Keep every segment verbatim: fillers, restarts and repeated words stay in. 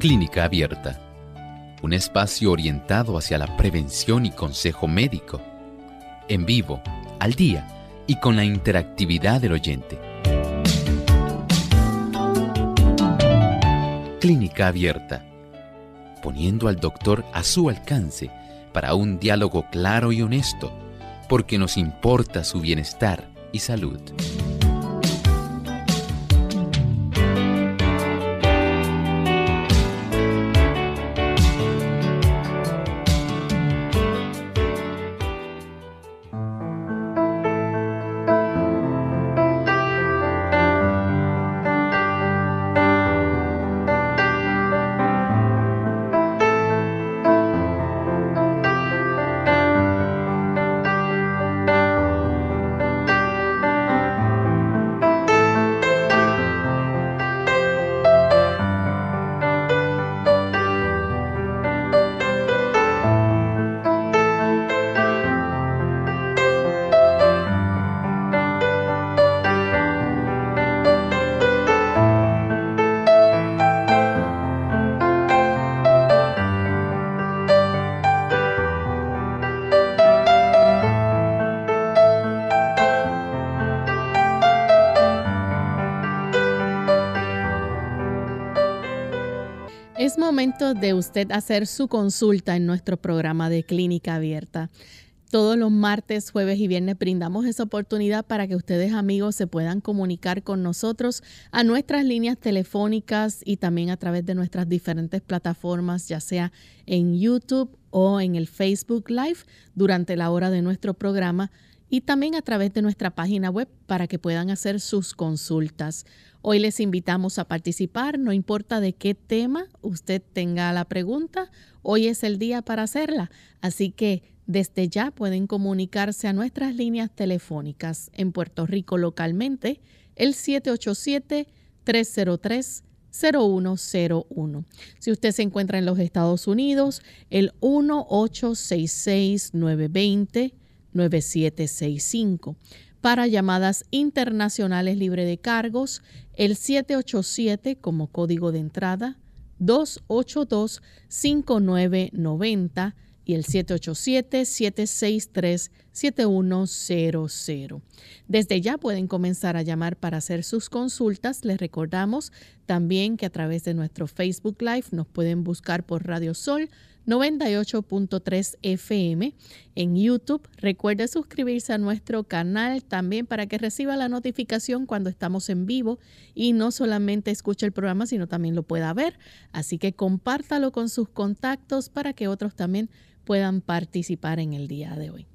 Clínica Abierta, un espacio orientado hacia la prevención y consejo médico, en vivo, al día y con la interactividad del oyente. Clínica Abierta, poniendo al doctor a su alcance para un diálogo claro y honesto, porque nos importa su bienestar y salud. Es momento de usted hacer su consulta en nuestro programa de Clínica Abierta. Todos los martes, jueves y viernes brindamos esa oportunidad para que ustedes, amigos, se puedan comunicar con nosotros a nuestras líneas telefónicas y también a través de nuestras diferentes plataformas, ya sea en YouTube o en el Facebook Live durante la hora de nuestro programa, y también a través de nuestra página web para que puedan hacer sus consultas. Hoy les invitamos a participar, no importa de qué tema usted tenga la pregunta, hoy es el día para hacerla. Así que desde ya pueden comunicarse a nuestras líneas telefónicas en Puerto Rico localmente, el siete ocho siete, tres cero tres, cero uno cero uno. Si usted se encuentra en los Estados Unidos, el uno ocho seis seis, nueve dos cero, nueve siete seis cinco. Para llamadas internacionales libre de cargos, el siete ocho siete como código de entrada, dos ocho dos, cinco nueve nueve cero y el siete ocho siete, siete seis tres, siete uno cero cero. Desde ya pueden comenzar a llamar para hacer sus consultas. Les recordamos también que a través de nuestro Facebook Live nos pueden buscar por Radio Sol noventa y ocho punto tres F M. En YouTube, recuerde suscribirse a nuestro canal también para que reciba la notificación cuando estamos en vivo y no solamente escuche el programa, sino también lo pueda ver. Así que compártalo con sus contactos para que otros también puedan participar en el día de hoy.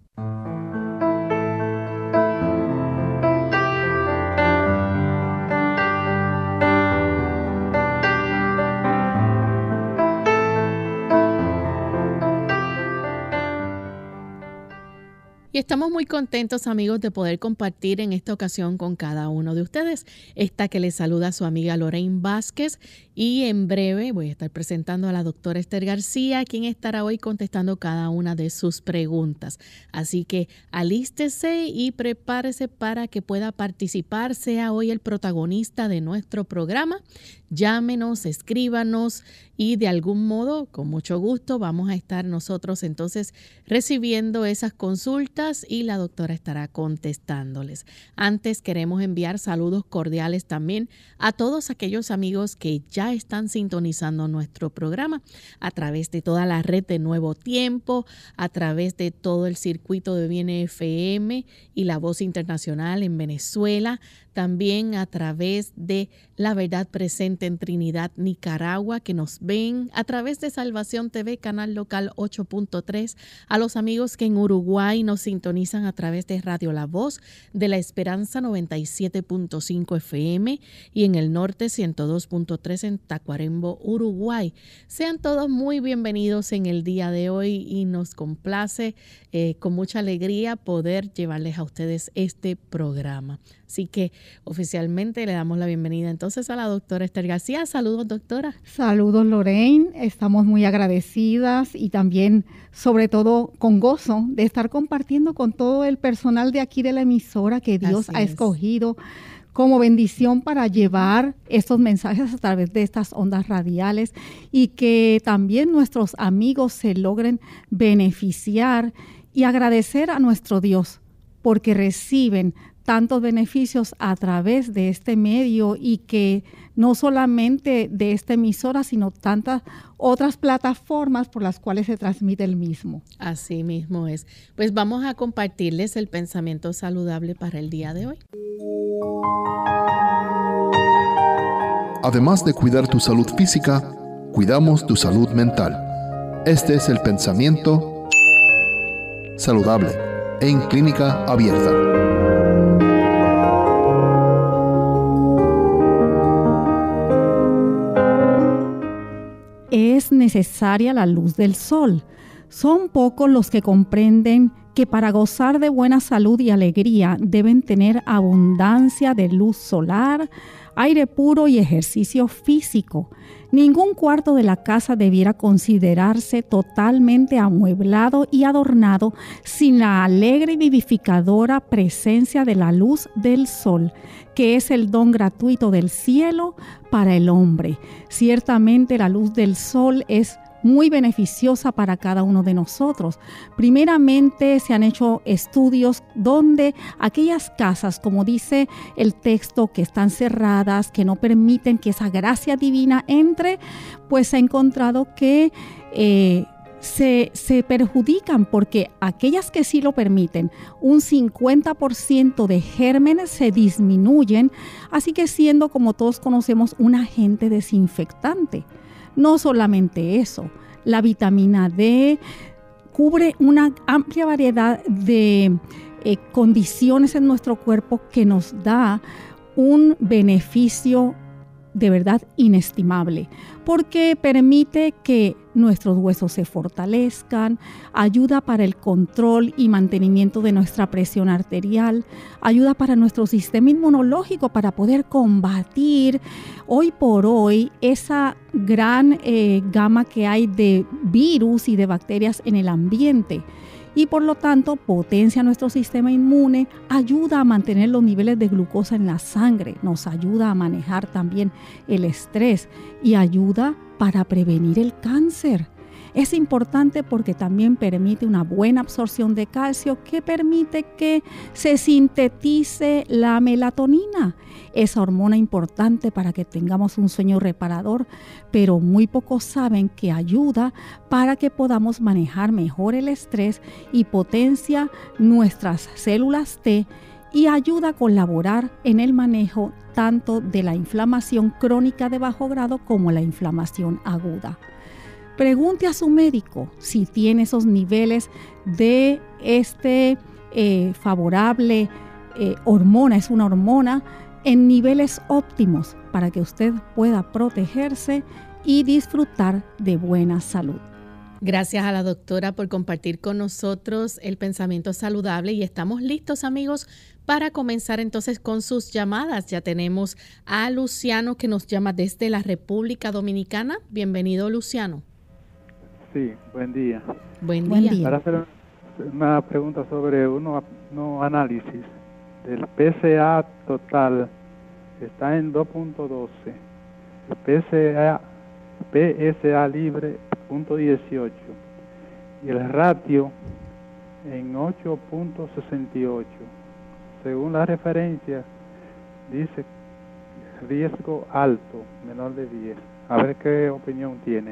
Y estamos muy contentos, amigos, de poder compartir en esta ocasión con cada uno de ustedes. Esta que les saluda su amiga Lorraine Vázquez, y en breve voy a estar presentando a la doctora Esther García, quien estará hoy contestando cada una de sus preguntas. Así que alístese y prepárese para que pueda participar, sea hoy el protagonista de nuestro programa. Llámenos, escríbanos y de algún modo, con mucho gusto, vamos a estar nosotros entonces recibiendo esas consultas y la doctora estará contestándoles. Antes queremos enviar saludos cordiales también a todos aquellos amigos que ya están sintonizando nuestro programa a través de toda la red de Nuevo Tiempo, a través de todo el circuito de Bien F M y La Voz Internacional en Venezuela, también a través de La Verdad Presente en Trinidad, Nicaragua, que nos ven a través de Salvación T V, canal local ocho punto tres, a los amigos que en Uruguay nos sintonizan a través de Radio La Voz de la Esperanza noventa y siete punto cinco F M y en el norte ciento dos punto tres en Tacuarembó, Uruguay. Sean todos muy bienvenidos en el día de hoy y nos complace eh, con mucha alegría poder llevarles a ustedes este programa. Así que oficialmente le damos la bienvenida entonces a la doctora Esther García. Saludos, doctora. Saludos, Lorraine. Estamos muy agradecidas y también, sobre todo, con gozo de estar compartiendo con todo el personal de aquí de la emisora que Dios ha escogido como bendición para llevar estos mensajes a través de estas ondas radiales y que también nuestros amigos se logren beneficiar y agradecer a nuestro Dios porque reciben tantos beneficios a través de este medio y que no solamente de esta emisora, sino tantas otras plataformas por las cuales se transmite el mismo. Así mismo es. Pues vamos a compartirles el pensamiento saludable para el día de hoy. Además de cuidar tu salud física, cuidamos tu salud mental. Este es el pensamiento saludable en Clínica Abierta. Es necesaria la luz del sol. Son pocos los que comprenden que para gozar de buena salud y alegría deben tener abundancia de luz solar, aire puro y ejercicio físico. Ningún cuarto de la casa debiera considerarse totalmente amueblado y adornado sin la alegre y vivificadora presencia de la luz del sol, que es el don gratuito del cielo para el hombre. Ciertamente la luz del sol es muy beneficiosa para cada uno de nosotros. Primeramente, se han hecho estudios donde aquellas casas, como dice el texto, que están cerradas, que no permiten que esa gracia divina entre, pues se ha encontrado que eh, se, se perjudican, porque aquellas que sí lo permiten, un cincuenta por ciento de gérmenes se disminuyen, así que siendo, como todos conocemos, un agente desinfectante. No solamente eso, la vitamina D cubre una amplia variedad de eh, condiciones en nuestro cuerpo que nos da un beneficio de verdad inestimable, porque permite que nuestros huesos se fortalezcan, ayuda para el control y mantenimiento de nuestra presión arterial, ayuda para nuestro sistema inmunológico para poder combatir hoy por hoy esa gran eh, gama que hay de virus y de bacterias en el ambiente. Y por lo tanto potencia nuestro sistema inmune, ayuda a mantener los niveles de glucosa en la sangre, nos ayuda a manejar también el estrés y ayuda para prevenir el cáncer. Es importante porque también permite una buena absorción de calcio que permite que se sintetice la melatonina, esa hormona importante para que tengamos un sueño reparador, pero muy pocos saben que ayuda para que podamos manejar mejor el estrés y potencia nuestras células T y ayuda a colaborar en el manejo tanto de la inflamación crónica de bajo grado como la inflamación aguda. Pregunte a su médico si tiene esos niveles de este eh, favorable eh, hormona, es una hormona, en niveles óptimos para que usted pueda protegerse y disfrutar de buena salud. Gracias a la doctora por compartir con nosotros el pensamiento saludable y estamos listos, amigos, para comenzar entonces con sus llamadas. Ya tenemos a Luciano que nos llama desde la República Dominicana. Bienvenido, Luciano. Sí, buen día. Buen día. Buen día. Para hacer una pregunta sobre uno, uno análisis del P C A total, está en dos punto doce, el P S A, P S A libre punto dieciocho y el ratio en ocho punto sesenta y ocho. Según la referencia, dice riesgo alto, menor de diez. A ver qué opinión tiene.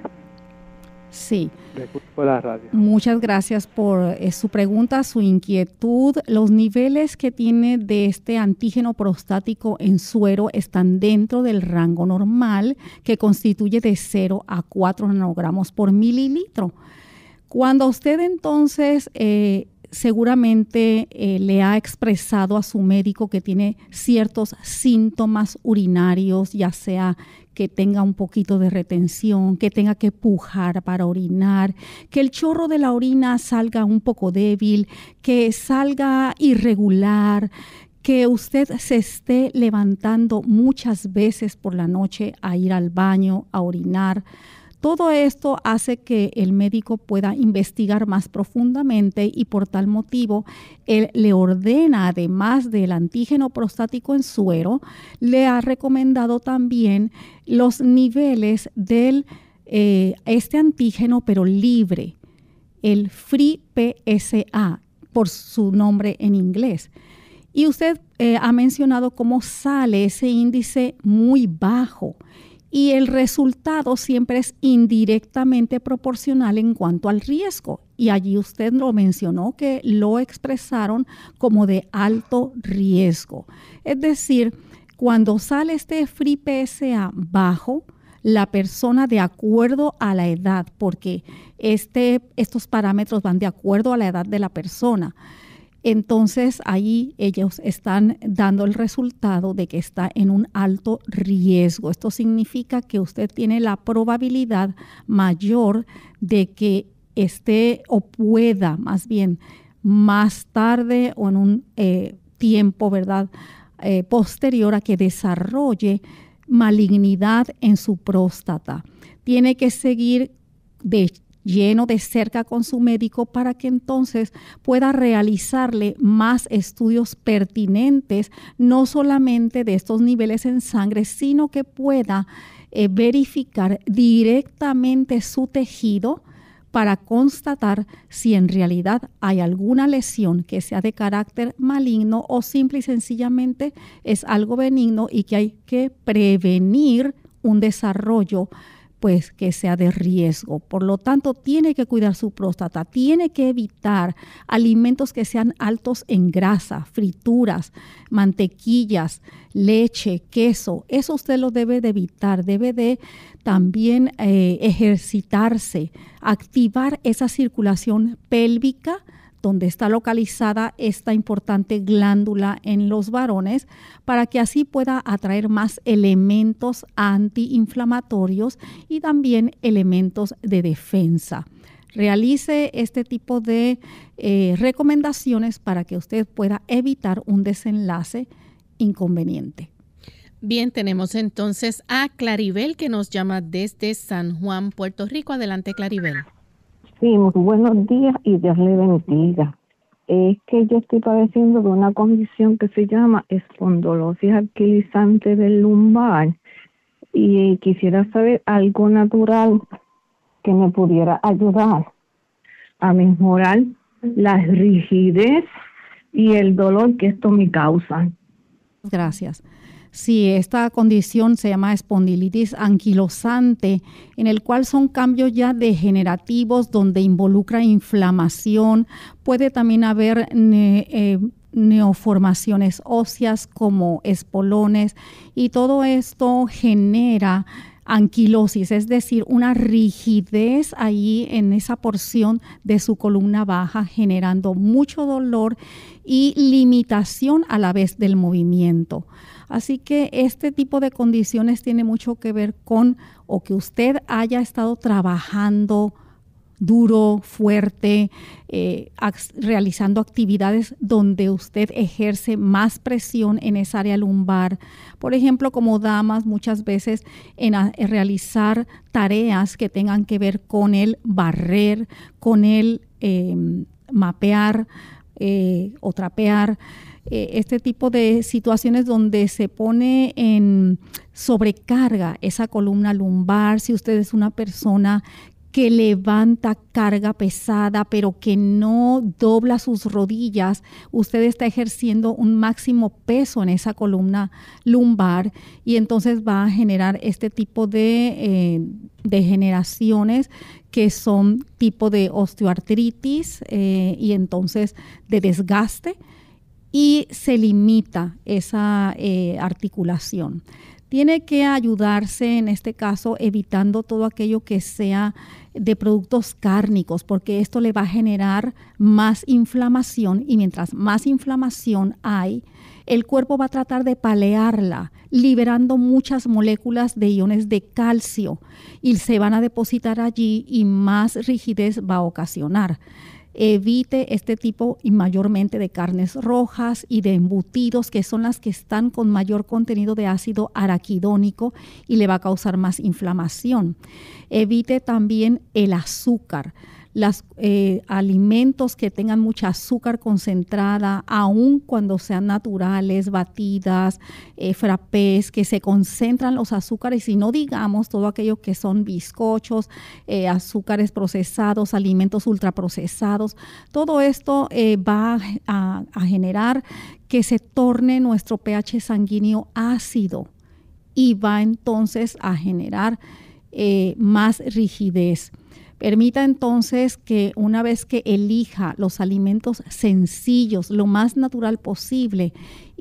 Sí. Por la radio. Muchas gracias por eh, su pregunta, su inquietud. Los niveles que tiene de este antígeno prostático en suero están dentro del rango normal, que constituye de cero a cuatro nanogramos por mililitro. Cuando usted entonces eh, seguramente eh, le ha expresado a su médico que tiene ciertos síntomas urinarios, ya sea que tenga un poquito de retención, que tenga que pujar para orinar, que el chorro de la orina salga un poco débil, que salga irregular, que usted se esté levantando muchas veces por la noche a ir al baño, a orinar. Todo esto hace que el médico pueda investigar más profundamente y por tal motivo él le ordena, además del antígeno prostático en suero, le ha recomendado también los niveles del eh, este antígeno pero libre, el Free P S A, por su nombre en inglés. Y usted eh, ha mencionado cómo sale ese índice muy bajo y el resultado siempre es indirectamente proporcional en cuanto al riesgo. Y allí usted lo mencionó que lo expresaron como de alto riesgo. Es decir, cuando sale este Free P S A bajo, la persona de acuerdo a la edad, porque este, estos parámetros van de acuerdo a la edad de la persona. Entonces ahí ellos están dando el resultado de que está en un alto riesgo. Esto significa que usted tiene la probabilidad mayor de que esté o pueda, más bien, más tarde o en un eh, tiempo, ¿verdad?, eh, posterior a que desarrolle malignidad en su próstata. Tiene que seguir de lleno de cerca con su médico para que entonces pueda realizarle más estudios pertinentes, no solamente de estos niveles en sangre, sino que pueda eh, verificar directamente su tejido para constatar si en realidad hay alguna lesión que sea de carácter maligno o simple y sencillamente es algo benigno y que hay que prevenir un desarrollo pues que sea de riesgo. Por lo tanto, tiene que cuidar su próstata, tiene que evitar alimentos que sean altos en grasa, frituras, mantequillas, leche, queso. Eso usted lo debe de evitar, debe de también eh, ejercitarse, activar esa circulación pélvica donde está localizada esta importante glándula en los varones, para que así pueda atraer más elementos antiinflamatorios y también elementos de defensa. Realice este tipo de eh, recomendaciones para que usted pueda evitar un desenlace inconveniente. Bien, tenemos entonces a Claribel que nos llama desde San Juan, Puerto Rico. Adelante, Claribel. Sí, muy buenos días y Dios le bendiga. Es que yo estoy padeciendo de una condición que se llama espondolosis anquilosante del lumbar y quisiera saber algo natural que me pudiera ayudar a mejorar la rigidez y el dolor que esto me causa. Gracias. Sí, esta condición se llama espondilitis anquilosante, en el cual son cambios ya degenerativos donde involucra inflamación. Puede también haber ne, eh, neoformaciones óseas como espolones y todo esto genera anquilosis, es decir, una rigidez ahí en esa porción de su columna baja, generando mucho dolor y limitación a la vez del movimiento. Así que este tipo de condiciones tiene mucho que ver con o que usted haya estado trabajando duro, fuerte, eh, realizando actividades donde usted ejerce más presión en esa área lumbar. Por ejemplo, como damas, muchas veces en, a, en realizar tareas que tengan que ver con el barrer, con el eh, mapear eh, o trapear. Este tipo de situaciones donde se pone en sobrecarga esa columna lumbar. Si usted es una persona que levanta carga pesada, pero que no dobla sus rodillas, usted está ejerciendo un máximo peso en esa columna lumbar y entonces va a generar este tipo de eh, degeneraciones que son tipo de osteoartritis eh, y entonces de desgaste, y se limita esa eh, articulación. Tiene que ayudarse en este caso evitando todo aquello que sea de productos cárnicos, porque esto le va a generar más inflamación y mientras más inflamación hay, el cuerpo va a tratar de palearla, liberando muchas moléculas de iones de calcio y se van a depositar allí y más rigidez va a ocasionar. Evite este tipo y mayormente de carnes rojas y de embutidos, que son las que están con mayor contenido de ácido araquidónico y le va a causar más inflamación. Evite también el azúcar. Los eh, alimentos que tengan mucha azúcar concentrada, aun cuando sean naturales, batidas, eh, frappés, que se concentran los azúcares, y no digamos todo aquello que son bizcochos, eh, azúcares procesados, alimentos ultraprocesados. Todo esto eh, va a, a generar que se torne nuestro pH sanguíneo ácido y va entonces a generar eh, más rigidez. Permita entonces que una vez que elija los alimentos sencillos, lo más natural posible,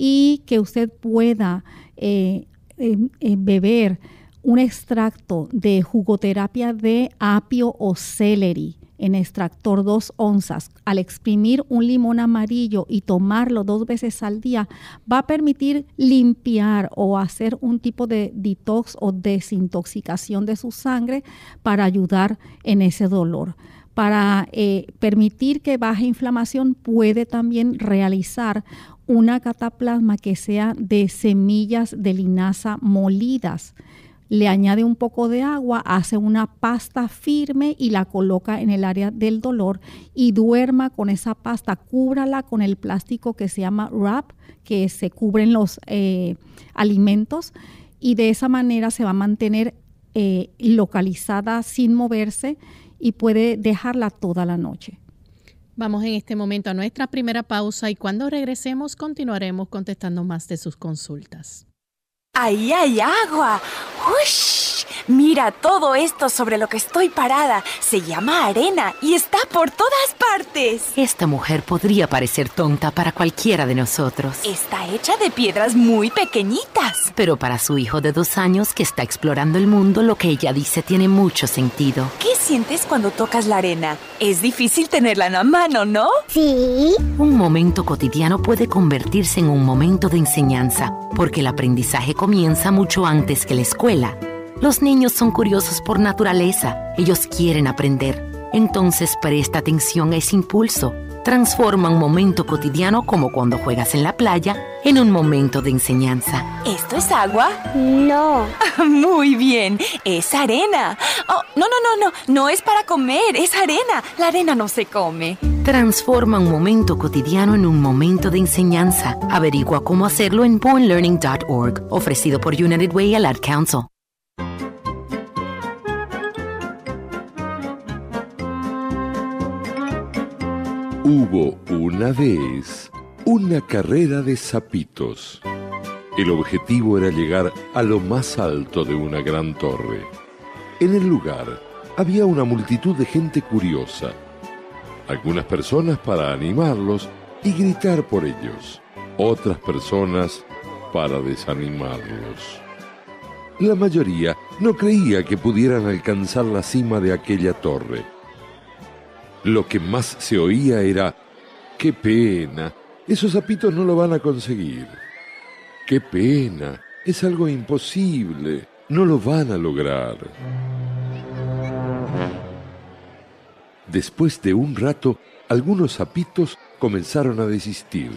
y que usted pueda eh, eh, eh, beber un extracto de jugoterapia de apio o celery en extractor dos onzas, al exprimir un limón amarillo y tomarlo dos veces al día, va a permitir limpiar o hacer un tipo de detox o desintoxicación de su sangre para ayudar en ese dolor. Para eh, permitir que baje inflamación, puede también realizar una cataplasma que sea de semillas de linaza molidas. Le añade un poco de agua, hace una pasta firme y la coloca en el área del dolor y duerma con esa pasta. Cúbrala con el plástico que se llama wrap, que se cubren los eh, alimentos, y de esa manera se va a mantener eh, localizada sin moverse y puede dejarla toda la noche. Vamos en este momento a nuestra primera pausa y cuando regresemos continuaremos contestando más de sus consultas. ¡Ahí hay agua! ¡Ush! Mira todo esto sobre lo que estoy parada. Se llama arena y está por todas partes. Esta mujer podría parecer tonta para cualquiera de nosotros. Está hecha de piedras muy pequeñitas. Pero para su hijo de dos años que está explorando el mundo, lo que ella dice tiene mucho sentido. ¿Qué sientes cuando tocas la arena? Es difícil tenerla en la mano, ¿no? Sí. Un momento cotidiano puede convertirse en un momento de enseñanza, porque el aprendizaje comienza mucho antes que la escuela. Los niños son curiosos por naturaleza. Ellos quieren aprender. Entonces presta atención a ese impulso. Transforma un momento cotidiano, como cuando juegas en la playa, en un momento de enseñanza. ¿Esto es agua? No. Muy bien, es arena. Oh, no, no, no, no, no es para comer, es arena. La arena no se come. Transforma un momento cotidiano en un momento de enseñanza. Averigua cómo hacerlo en born learning dot org, ofrecido por United Way and Ad Council. Hubo una vez una carrera de sapitos. El objetivo era llegar a lo más alto de una gran torre. En el lugar había una multitud de gente curiosa. Algunas personas para animarlos y gritar por ellos. Otras personas para desanimarlos. La mayoría no creía que pudieran alcanzar la cima de aquella torre. Lo que más se oía era: ¡qué pena! Esos sapitos no lo van a conseguir. ¡Qué pena! Es algo imposible. No lo van a lograr. Después de un rato, algunos sapitos comenzaron a desistir.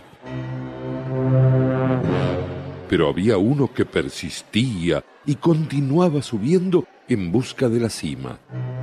Pero había uno que persistía y continuaba subiendo en busca de la cima.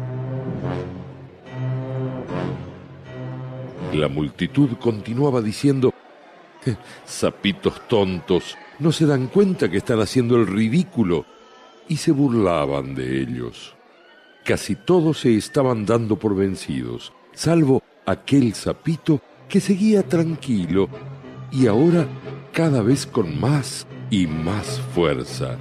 La multitud continuaba diciendo: «Sapitos tontos, ¿no se dan cuenta que están haciendo el ridículo?», y se burlaban de ellos. Casi todos se estaban dando por vencidos, salvo aquel sapito que seguía tranquilo y ahora cada vez con más y más fuerza.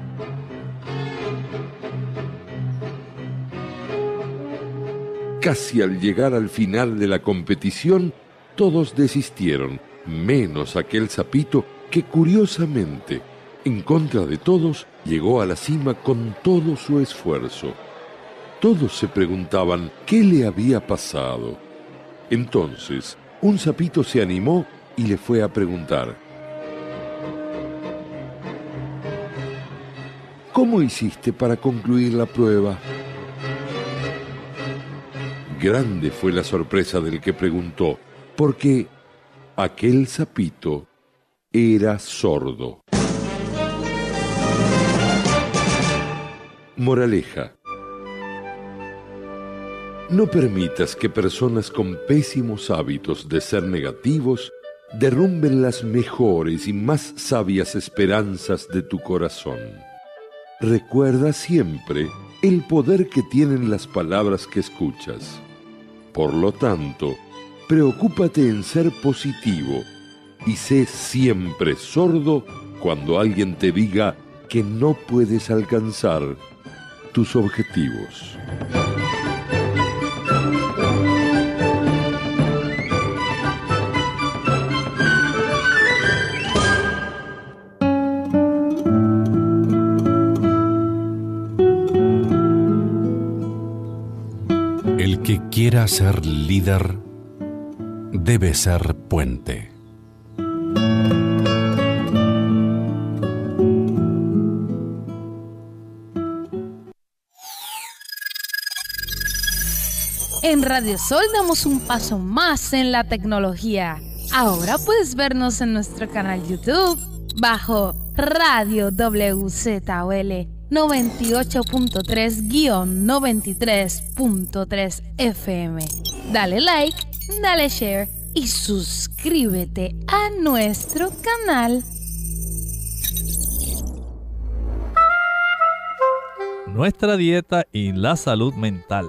Casi al llegar al final de la competición, todos desistieron, menos aquel sapito que, curiosamente, en contra de todos, llegó a la cima con todo su esfuerzo. Todos se preguntaban qué le había pasado. Entonces, un sapito se animó y le fue a preguntar: «¿Cómo hiciste para concluir la prueba?». Grande fue la sorpresa del que preguntó, porque aquel sapito era sordo. Moraleja: no permitas que personas con pésimos hábitos de ser negativos derrumben las mejores y más sabias esperanzas de tu corazón. Recuerda siempre el poder que tienen las palabras que escuchas. Por lo tanto, preocúpate en ser positivo y sé siempre sordo cuando alguien te diga que no puedes alcanzar tus objetivos. El que quiera ser líder debe ser puente. En Radio Sol damos un paso más en la tecnología. Ahora puedes vernos en nuestro canal YouTube bajo Radio W Z O L noventa y ocho punto tres guión noventa y tres punto tres F M. Dale like, dale share y suscríbete a nuestro canal. Nuestra dieta y la salud mental.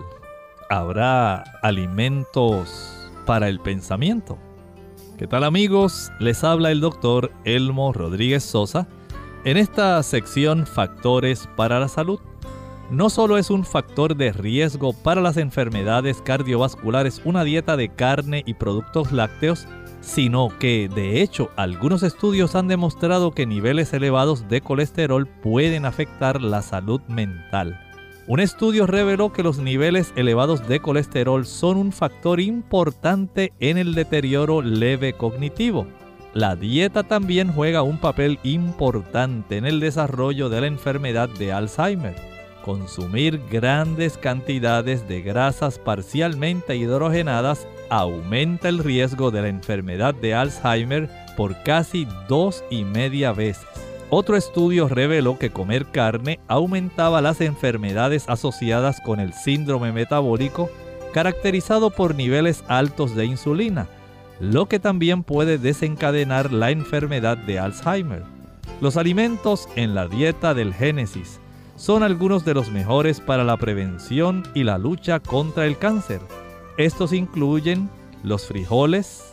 ¿Habrá alimentos para el pensamiento? ¿Qué tal, amigos? Les habla el doctor Elmo Rodríguez Sosa en esta sección Factores para la Salud. No solo es un factor de riesgo para las enfermedades cardiovasculares una dieta de carne y productos lácteos, sino que, de hecho, algunos estudios han demostrado que niveles elevados de colesterol pueden afectar la salud mental. Un estudio reveló que los niveles elevados de colesterol son un factor importante en el deterioro leve cognitivo. La dieta también juega un papel importante en el desarrollo de la enfermedad de Alzheimer. Consumir grandes cantidades de grasas parcialmente hidrogenadas aumenta el riesgo de la enfermedad de Alzheimer por casi dos y media veces. Otro estudio reveló que comer carne aumentaba las enfermedades asociadas con el síndrome metabólico, caracterizado por niveles altos de insulina, lo que también puede desencadenar la enfermedad de Alzheimer. Los alimentos en la dieta del Génesis son algunos de los mejores para la prevención y la lucha contra el cáncer. Estos incluyen los frijoles,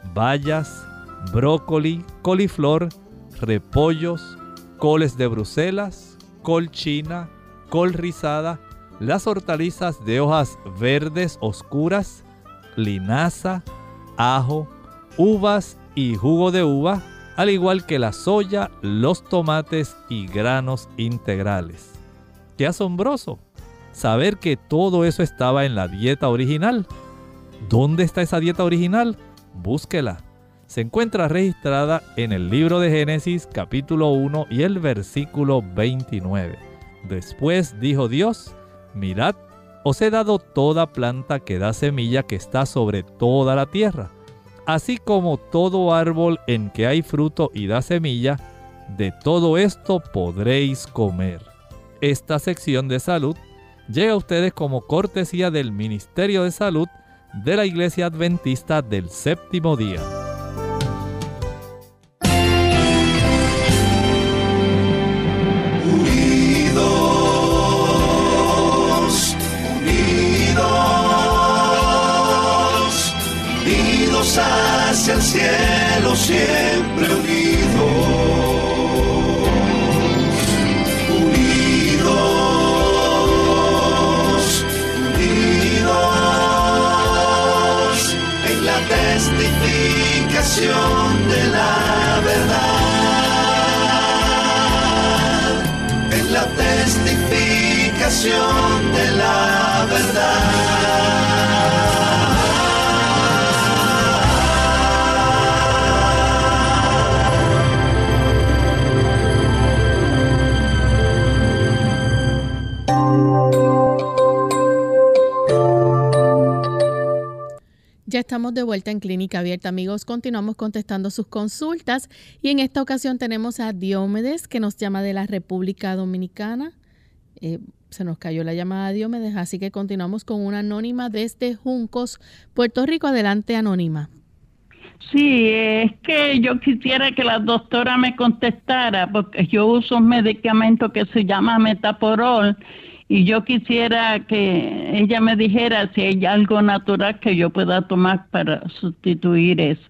bayas, brócoli, coliflor, repollos, coles de Bruselas, col china, col rizada, las hortalizas de hojas verdes oscuras, linaza, ajo, uvas y jugo de uva, al igual que la soya, los tomates y granos integrales. ¡Qué asombroso! Saber que todo eso estaba en la dieta original. ¿Dónde está esa dieta original? Búsquela. Se encuentra registrada en el libro de Génesis capítulo uno y el versículo veintinueve. Después dijo Dios: mirad, os he dado toda planta que da semilla que está sobre toda la tierra, así como todo árbol en que hay fruto y da semilla, de todo esto podréis comer. Esta sección de salud llega a ustedes como cortesía del Ministerio de Salud de la Iglesia Adventista del Séptimo Día. Unidos, unidos, unidos hacia el cielo, siempre unidos. Unidos, unidos, en la testificación de la verdad, en la testificación de la verdad. Ya estamos de vuelta en Clínica Abierta, amigos. Continuamos contestando sus consultas y en esta ocasión tenemos a Diomedes, que nos llama de la República Dominicana. Eh, se nos cayó la llamada a Diomedes, así que continuamos con una anónima desde Juncos, Puerto Rico. Adelante, anónima. Sí, es que yo quisiera que la doctora me contestara, porque yo uso un medicamento que se llama Metaporol, y yo quisiera que ella me dijera si hay algo natural que yo pueda tomar para sustituir ese.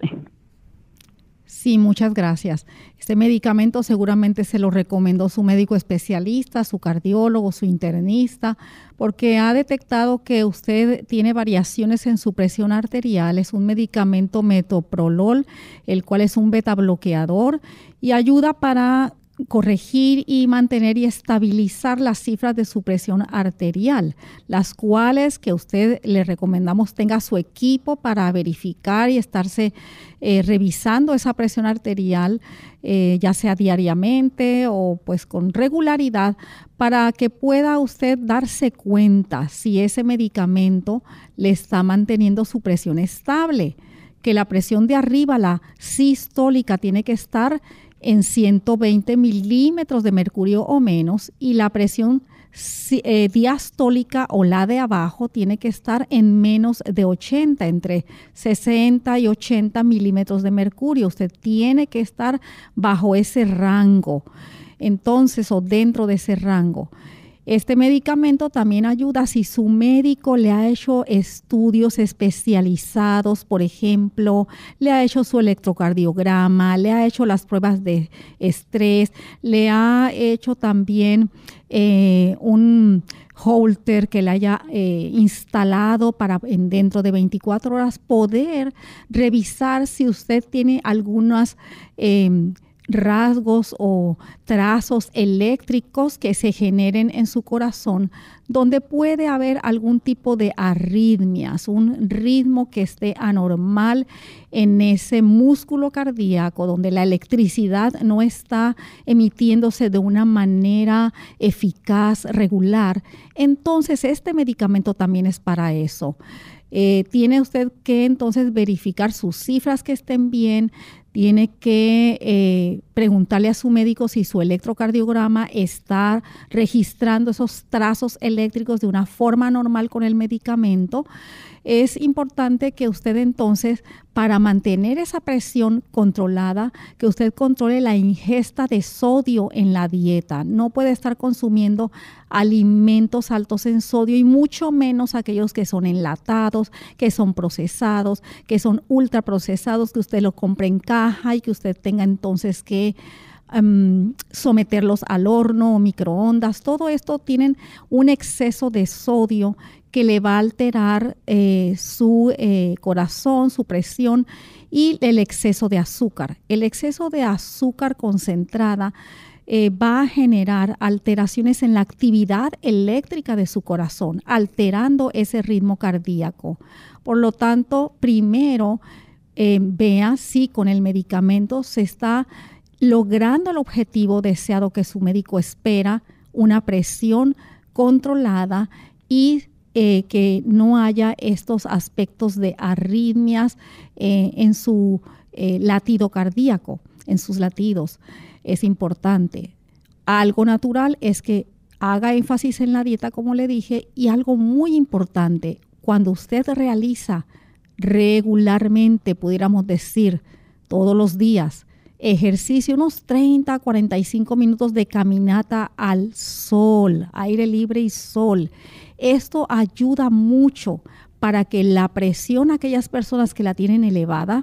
Sí, muchas gracias. Este medicamento seguramente se lo recomendó su médico especialista, su cardiólogo, su internista, porque ha detectado que usted tiene variaciones en su presión arterial. Es un medicamento metoprolol, el cual es un beta bloqueador y ayuda para corregir y mantener y estabilizar las cifras de su presión arterial, las cuales que usted le recomendamos tenga su equipo para verificar y estarse eh, revisando esa presión arterial, eh, ya sea diariamente o pues con regularidad, para que pueda usted darse cuenta si ese medicamento le está manteniendo su presión estable, que la presión de arriba, la sistólica, tiene que estar en ciento veinte milímetros de mercurio o menos, y la presión eh, diastólica o la de abajo tiene que estar en menos de ochenta, entre sesenta y ochenta milímetros de mercurio. Usted tiene que estar bajo ese rango, entonces, o dentro de ese rango. Este medicamento también ayuda si su médico le ha hecho estudios especializados, por ejemplo, le ha hecho su electrocardiograma, le ha hecho las pruebas de estrés, le ha hecho también eh, un holter que le haya eh, instalado para en dentro de veinticuatro horas poder revisar si usted tiene algunas eh, rasgos o trazos eléctricos que se generen en su corazón, donde puede haber algún tipo de arritmias, un ritmo que esté anormal en ese músculo cardíaco, donde la electricidad no está emitiéndose de una manera eficaz, regular. Entonces, este medicamento también es para eso. Eh, tiene usted que entonces verificar sus cifras que estén bien, tiene que eh, preguntarle a su médico si su electrocardiograma está registrando esos trazos eléctricos de una forma normal con el medicamento. Es importante que usted entonces, para mantener esa presión controlada, que usted controle la ingesta de sodio en la dieta. No puede estar consumiendo alimentos altos en sodio y mucho menos aquellos que son enlatados, que son procesados, que son ultraprocesados, que usted lo compre en caja y que usted tenga entonces que Um, someterlos al horno o microondas. Todo esto tienen un exceso de sodio que le va a alterar eh, su eh, corazón, su presión, y el exceso de azúcar. El exceso de azúcar concentrada eh, va a generar alteraciones en la actividad eléctrica de su corazón, alterando ese ritmo cardíaco. Por lo tanto, primero eh, vea si con el medicamento se está logrando el objetivo deseado que su médico espera, una presión controlada y eh, que no haya estos aspectos de arritmias eh, en su eh, latido cardíaco, en sus latidos. Es importante. Algo natural es que haga énfasis en la dieta, como le dije, y algo muy importante, cuando usted realiza regularmente, pudiéramos decir, todos los días, ejercicio, unos treinta a cuarenta y cinco minutos de caminata al sol, aire libre y sol. Esto ayuda mucho para que la presión, aquellas personas que la tienen elevada,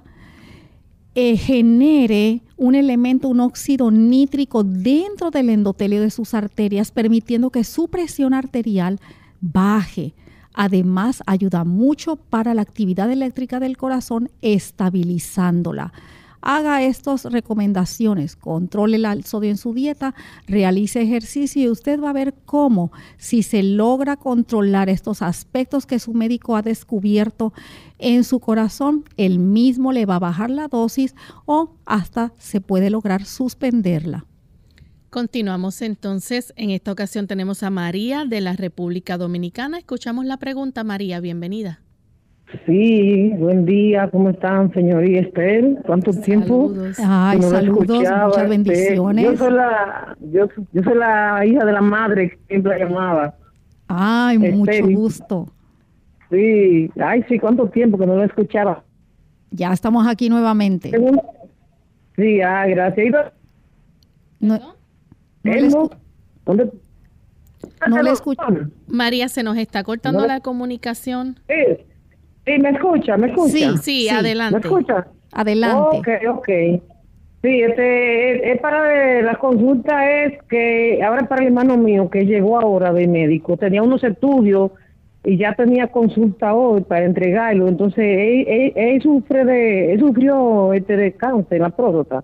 eh, genere un elemento, un óxido nítrico dentro del endotelio de sus arterias, permitiendo que su presión arterial baje. Además, ayuda mucho para la actividad eléctrica del corazón, estabilizándola. Haga estas recomendaciones, controle el sodio en su dieta, realice ejercicio y usted va a ver cómo, si se logra controlar estos aspectos que su médico ha descubierto en su corazón, él mismo le va a bajar la dosis o hasta se puede lograr suspenderla. Continuamos entonces. En esta ocasión tenemos a María de la República Dominicana. Escuchamos la pregunta. María, bienvenida. Sí, buen día, ¿cómo están, señorita Estel? ¿Cuánto tiempo? Ay, no saludos, muchas bendiciones. Yo soy la, yo, yo soy la hija de la madre que siempre la llamaba. Ay, mucho Estel. gusto. Sí, ay, sí, ¿cuánto tiempo que no la escuchaba? Ya estamos aquí nuevamente. Sí, ah, gracias. No, no le Elmo, ¿dónde? No le escucho. María, se nos está cortando No. la comunicación. Sí, sí, me escucha, me escucha. Sí, sí, adelante. ¿Me escucha? Adelante. Ok, ok. Sí, este, es, es para, la consulta es que, ahora para el hermano mío que llegó ahora de médico, tenía unos estudios y ya tenía consulta hoy para entregarlo, entonces él, él, él sufre de, él sufrió este de cáncer en la próstata,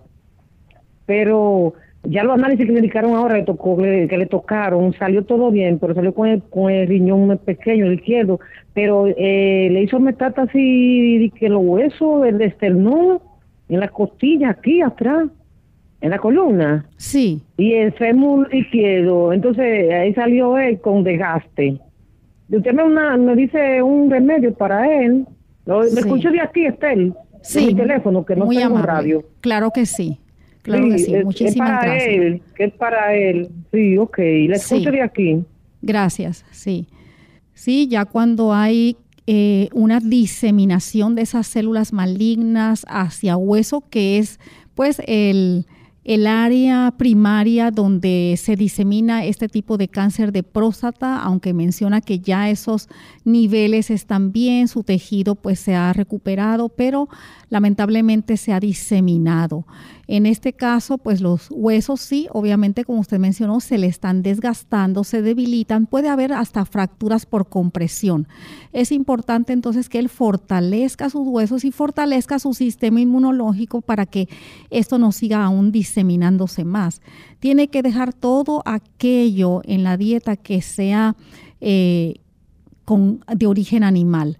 pero ya los análisis que le indicaron ahora le tocó, le, que le tocaron, salió todo bien, pero salió con el, con el riñón muy pequeño, el izquierdo, pero eh, le hizo metástasis y que los huesos, el esternón, en la costilla, aquí atrás, en la columna. Sí. Y el fémur izquierdo, entonces ahí salió él con desgaste. Y usted me, una, me dice un remedio para él. Lo, Sí. Me escucho de aquí, Estel, Sí, de mi teléfono, que no muy tengo amable. radio. Claro que sí. Claro que sí. es, Muchísimas es para gracias. él, que es para él. Sí, ok, le escucho Sí. de aquí. Gracias, sí. Sí, ya cuando hay eh, una diseminación de esas células malignas hacia hueso, que es pues el, el área primaria donde se disemina este tipo de cáncer de próstata, aunque menciona que ya esos niveles están bien, su tejido pues se ha recuperado, pero lamentablemente se ha diseminado. En este caso, pues los huesos sí, obviamente como usted mencionó, se le están desgastando, se debilitan, puede haber hasta fracturas por compresión. Es importante entonces que él fortalezca sus huesos y fortalezca su sistema inmunológico para que esto no siga aún diseminándose más. Tiene que dejar todo aquello en la dieta que sea eh, con, de origen animal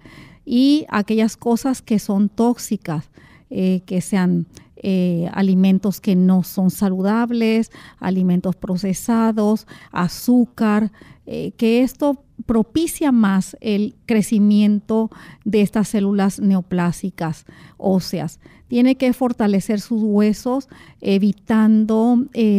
y aquellas cosas que son tóxicas, eh, que sean Eh, alimentos que no son saludables, alimentos procesados, azúcar, eh, que esto propicia más el crecimiento de estas células neoplásicas óseas. Tiene que fortalecer sus huesos evitando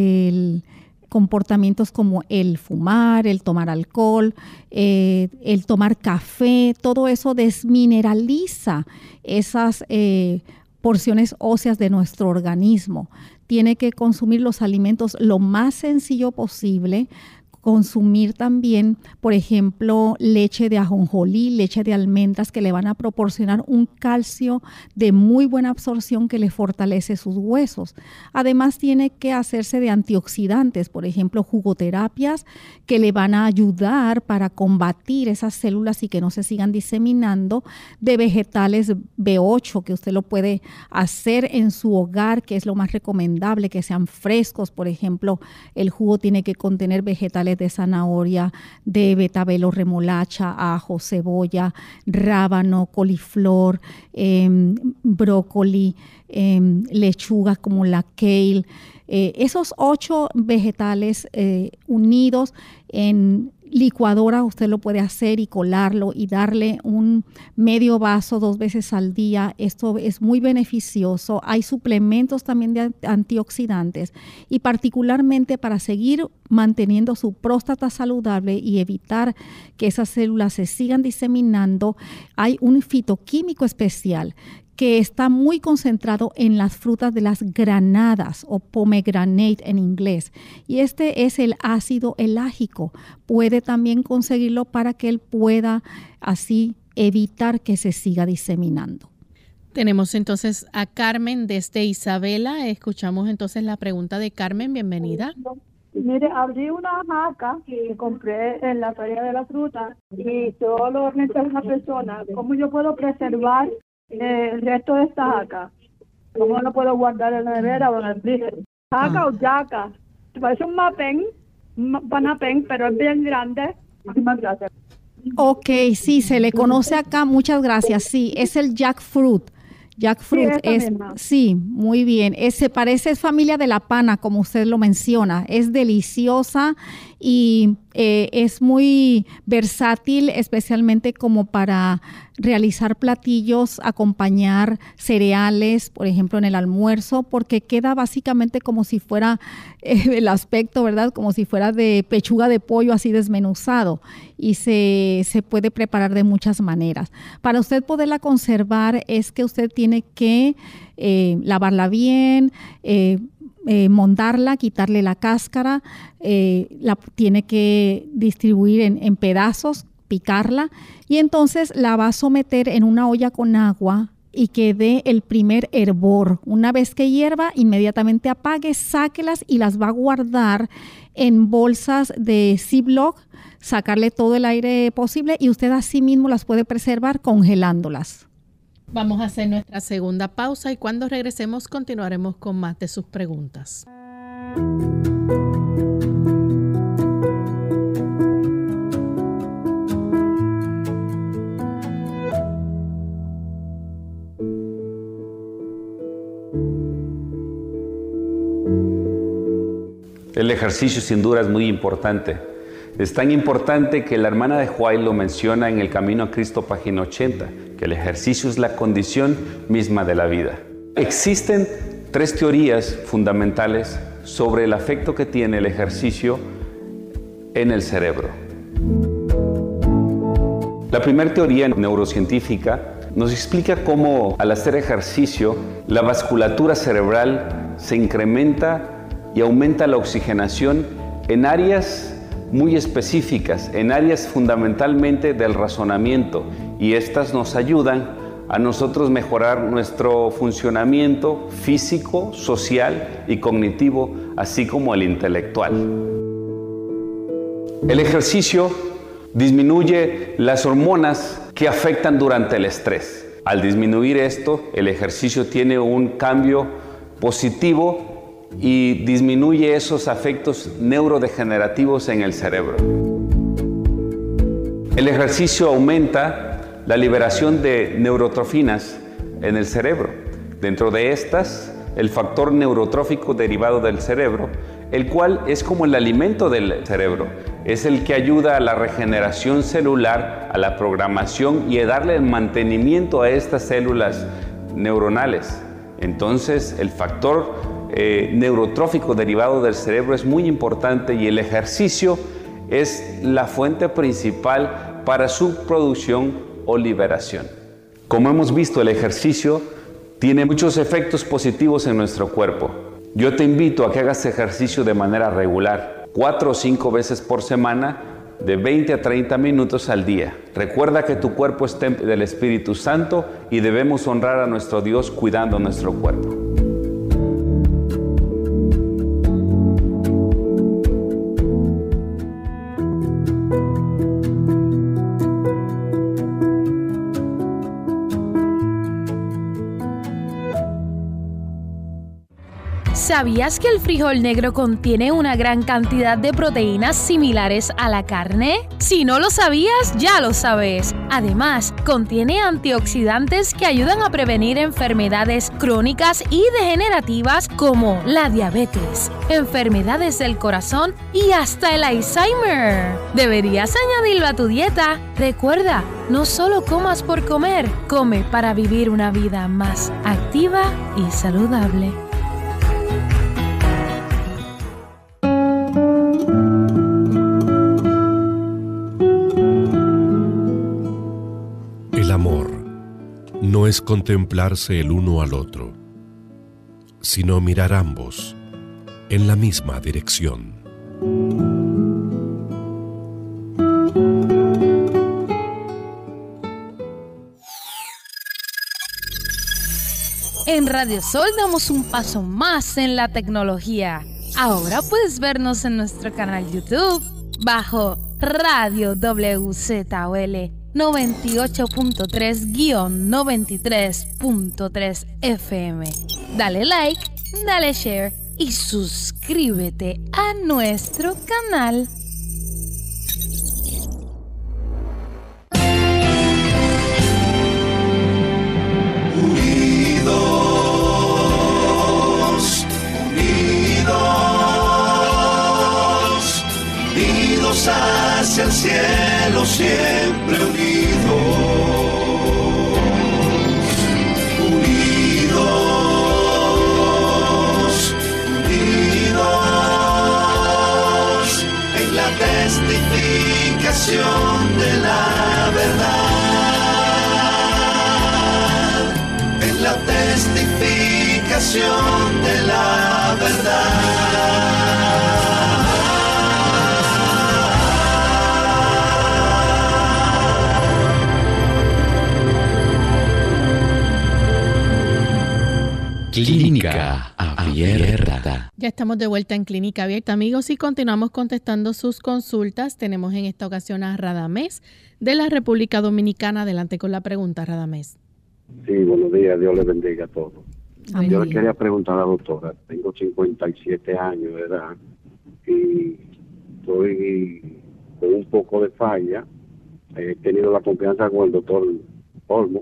el comportamientos como el fumar, el tomar alcohol, eh, el tomar café, todo eso desmineraliza esas eh, porciones óseas de nuestro organismo. Tiene que consumir los alimentos lo más sencillo posible, consumir también, por ejemplo, leche de ajonjolí, leche de almendras que le van a proporcionar un calcio de muy buena absorción que le fortalece sus huesos. Además, tiene que hacerse de antioxidantes, por ejemplo, jugoterapias que le van a ayudar para combatir esas células y que no se sigan diseminando, de vegetales B ocho, que usted lo puede hacer en su hogar, que es lo más recomendable, que sean frescos. Por ejemplo, el jugo tiene que contener vegetales de zanahoria, de betabelo, remolacha, ajo, cebolla, rábano, coliflor, eh, brócoli, eh, lechugas como la kale. Eh, esos ocho vegetales eh, unidos en licuadora, usted lo puede hacer y colarlo y darle un medio vaso dos veces al día. Esto es muy beneficioso. Hay suplementos también de antioxidantes y particularmente para seguir manteniendo su próstata saludable y evitar que esas células se sigan diseminando, hay un fitoquímico especial que está muy concentrado en las frutas de las granadas o pomegranate en inglés. Y este es el ácido elágico. Puede también conseguirlo para que él pueda así evitar que se siga diseminando. Tenemos entonces a Carmen desde Isabela. Escuchamos entonces la pregunta de Carmen. Bienvenida. Mire, abrí una jaca que compré en la feria de la fruta y solo necesito una persona. ¿Cómo yo puedo preservar Eh, el resto de esta jaca? ¿Cómo lo puedo guardar en la nevera o en el freezer? Jaca ah. o yaca. Parece un mapén, un panapén, pero es bien grande. Muchísimas gracias. Ok, sí, se le conoce acá, muchas gracias. Sí, es el jackfruit. Jackfruit sí, es, misma. sí, muy bien. Es, se parece, es familia de la pana, como usted lo menciona. Es deliciosa y Eh, es muy versátil, especialmente como para realizar platillos, acompañar cereales, por ejemplo, en el almuerzo, porque queda básicamente como si fuera eh, el aspecto, ¿verdad? Como si fuera de pechuga de pollo así desmenuzado, y se, se puede preparar de muchas maneras. Para usted poderla conservar es que usted tiene que eh, lavarla bien, eh, Eh, mondarla, quitarle la cáscara, eh, la tiene que distribuir en, en pedazos, picarla, y entonces la va a someter en una olla con agua y que dé el primer hervor. Una vez que hierva, inmediatamente apague, sáquelas y las va a guardar en bolsas de Ziploc, sacarle todo el aire posible, y usted así mismo las puede preservar congelándolas. Vamos a hacer nuestra segunda pausa y cuando regresemos continuaremos con más de sus preguntas. El ejercicio sin duda es muy importante. Es tan importante que la hermana de White lo menciona en El Camino a Cristo, página ochenta, que el ejercicio es la condición misma de la vida. Existen tres teorías fundamentales sobre el efecto que tiene el ejercicio en el cerebro. La primera teoría neurocientífica nos explica cómo al hacer ejercicio la vasculatura cerebral se incrementa y aumenta la oxigenación en áreas muy específicas, en áreas fundamentalmente del razonamiento, y estas nos ayudan a nosotros mejorar nuestro funcionamiento físico, social y cognitivo, así como el intelectual. El ejercicio disminuye las hormonas que afectan durante el estrés. Al disminuir esto, el ejercicio tiene un cambio positivo y disminuye esos efectos neurodegenerativos en el cerebro. El ejercicio aumenta la liberación de neurotrofinas en el cerebro. Dentro de estas, el factor neurotrófico derivado del cerebro, el cual es como el alimento del cerebro, es el que ayuda a la regeneración celular, a la programación y a darle el mantenimiento a estas células neuronales. Entonces, el factor Eh, neurotrófico derivado del cerebro es muy importante, y el ejercicio es la fuente principal para su producción o liberación. Como hemos visto, el ejercicio tiene muchos efectos positivos en nuestro cuerpo. Yo te invito a que hagas ejercicio de manera regular, cuatro o cinco veces por semana, de veinte a treinta minutos al día. Recuerda que tu cuerpo es templo del Espíritu Santo y debemos honrar a nuestro Dios cuidando nuestro cuerpo. ¿Sabías que el frijol negro contiene una gran cantidad de proteínas similares a la carne? Si no lo sabías, ya lo sabes. Además, contiene antioxidantes que ayudan a prevenir enfermedades crónicas y degenerativas como la diabetes, enfermedades del corazón y hasta el Alzheimer. Deberías añadirlo a tu dieta. Recuerda, no solo comas por comer, come para vivir una vida más activa y saludable. No es contemplarse el uno al otro, sino mirar ambos en la misma dirección. En Radio Sol damos un paso más en la tecnología. Ahora puedes vernos en nuestro canal YouTube bajo Radio W Z O L noventa y ocho punto tres guión noventa y tres punto tres F M. Dale like, dale share y suscríbete a nuestro canal. Unidos, unidos, unidos a siempre unidos, unidos, unidos en la testificación de la verdad, en la testificación de la verdad. Clínica Abierta. Ya estamos de vuelta en Clínica Abierta, amigos, y continuamos contestando sus consultas. Tenemos en esta ocasión a Radamés de la República Dominicana. Adelante con la pregunta, Radamés. Sí, buenos días, Dios les bendiga a todos. Buen Yo día. le quería preguntar a la doctora, tengo cincuenta y siete años de edad y estoy con un poco de falla. He tenido la confianza con el doctor Olmo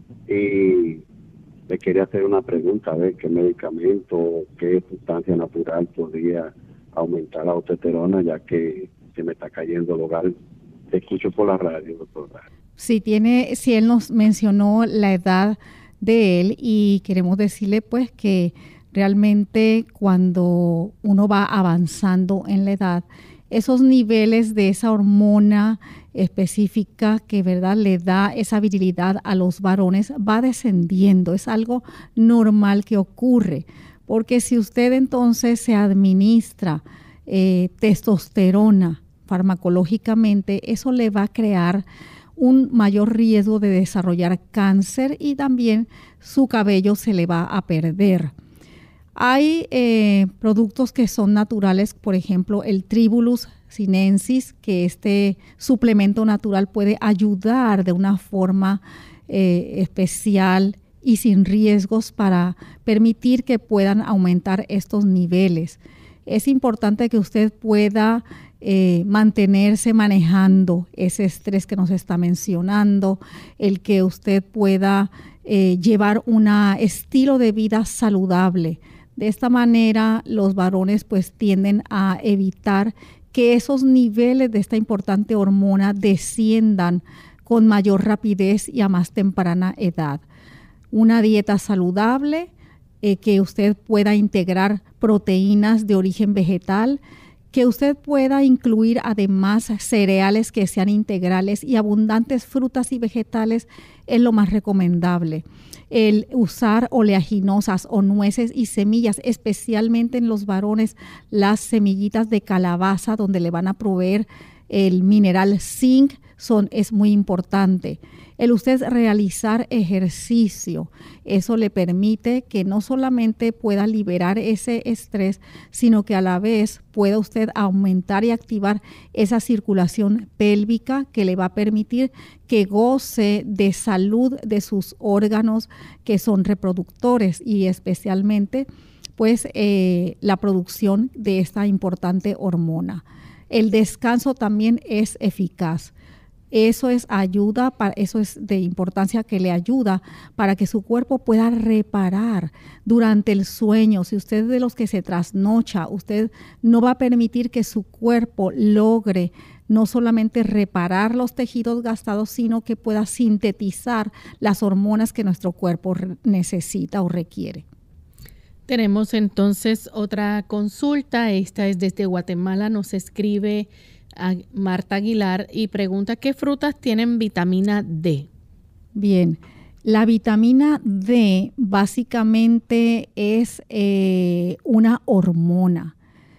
y le quería hacer una pregunta, a ver qué medicamento, qué sustancia natural podría aumentar la testosterona, ya que se me está cayendo el hogar. Te escucho por la radio, doctora. Si tiene, si él nos mencionó la edad de él y queremos decirle pues que realmente cuando uno va avanzando en la edad, esos niveles de esa hormona específica que, ¿verdad?, le da esa virilidad a los varones va descendiendo. Es algo normal que ocurre, porque si usted entonces se administra eh, testosterona farmacológicamente, eso le va a crear un mayor riesgo de desarrollar cáncer y también su cabello se le va a perder. Hay eh, productos que son naturales, por ejemplo, el Tribulus sinensis, que este suplemento natural puede ayudar de una forma eh, especial y sin riesgos para permitir que puedan aumentar estos niveles. Es importante que usted pueda eh, mantenerse manejando ese estrés que nos está mencionando, el que usted pueda eh, llevar un estilo de vida saludable. De esta manera, los varones pues tienden a evitar que esos niveles de esta importante hormona desciendan con mayor rapidez y a más temprana edad. Una dieta saludable, eh, que usted pueda integrar proteínas de origen vegetal, que usted pueda incluir además cereales que sean integrales y abundantes frutas y vegetales es lo más recomendable. El usar oleaginosas o nueces y semillas, especialmente en los varones, las semillitas de calabaza donde le van a proveer el mineral zinc, son, es muy importante. El usted realizar ejercicio, eso le permite que no solamente pueda liberar ese estrés, sino que a la vez pueda usted aumentar y activar esa circulación pélvica que le va a permitir que goce de salud de sus órganos que son reproductores y especialmente pues eh, la producción de esta importante hormona. El descanso también es eficaz. Eso es ayuda, para, eso es de importancia que le ayuda para que su cuerpo pueda reparar durante el sueño. Si usted es de los que se trasnocha, usted no va a permitir que su cuerpo logre no solamente reparar los tejidos gastados, sino que pueda sintetizar las hormonas que nuestro cuerpo necesita o requiere. Tenemos entonces otra consulta. Esta es desde Guatemala. Nos escribe a Marta Aguilar y pregunta ¿qué frutas tienen vitamina D? Bien, la vitamina D básicamente es eh, una hormona.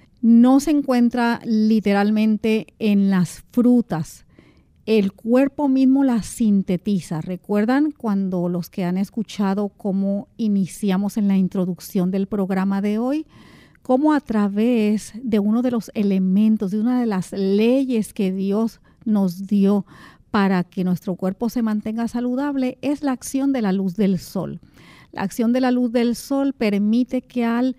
No se encuentra literalmente en las frutas. El cuerpo mismo la sintetiza. ¿Recuerdan cuando los que han escuchado cómo iniciamos en la introducción del programa de hoy? Cómo a través de uno de los elementos, de una de las leyes que Dios nos dio para que nuestro cuerpo se mantenga saludable, es la acción de la luz del sol. La acción de la luz del sol permite que al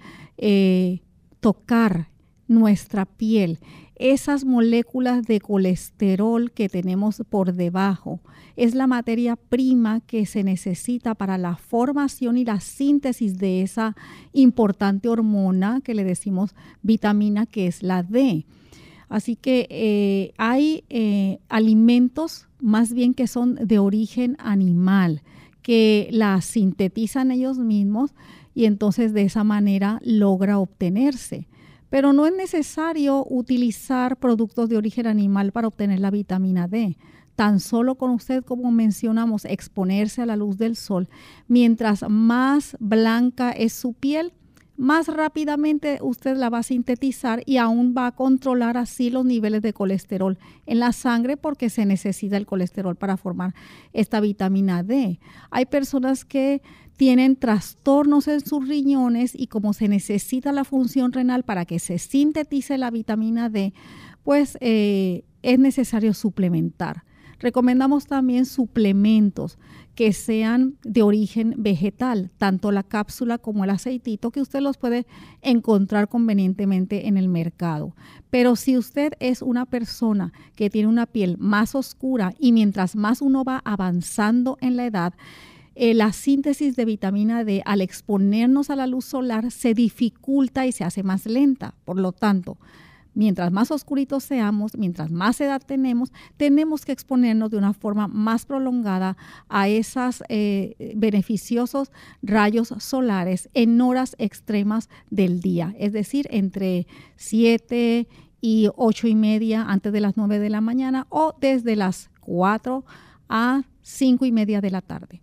eh, tocar nuestra piel, esas moléculas de colesterol que tenemos por debajo, es la materia prima que se necesita para la formación y la síntesis de esa importante hormona que le decimos vitamina, que es la D. Así que eh, hay eh, alimentos más bien que son de origen animal, que la sintetizan ellos mismos y entonces de esa manera logra obtenerse. Pero no es necesario utilizar productos de origen animal para obtener la vitamina D. Tan solo con usted, como mencionamos, exponerse a la luz del sol, mientras más blanca es su piel, más rápidamente usted la va a sintetizar y aún va a controlar así los niveles de colesterol en la sangre, porque se necesita el colesterol para formar esta vitamina D. Hay personas que tienen trastornos en sus riñones y como se necesita la función renal para que se sintetice la vitamina D, pues eh, es necesario suplementar. Recomendamos también suplementos que sean de origen vegetal, tanto la cápsula como el aceitito, que usted los puede encontrar convenientemente en el mercado. Pero si usted es una persona que tiene una piel más oscura y mientras más uno va avanzando en la edad, eh, la síntesis de vitamina D al exponernos a la luz solar se dificulta y se hace más lenta. Por lo tanto, mientras más oscuritos seamos, mientras más edad tenemos, tenemos que exponernos de una forma más prolongada a esos eh, beneficiosos rayos solares en horas extremas del día, es decir, entre siete y ocho y media antes de las nueve de la mañana o desde las cuatro a cinco y media de la tarde.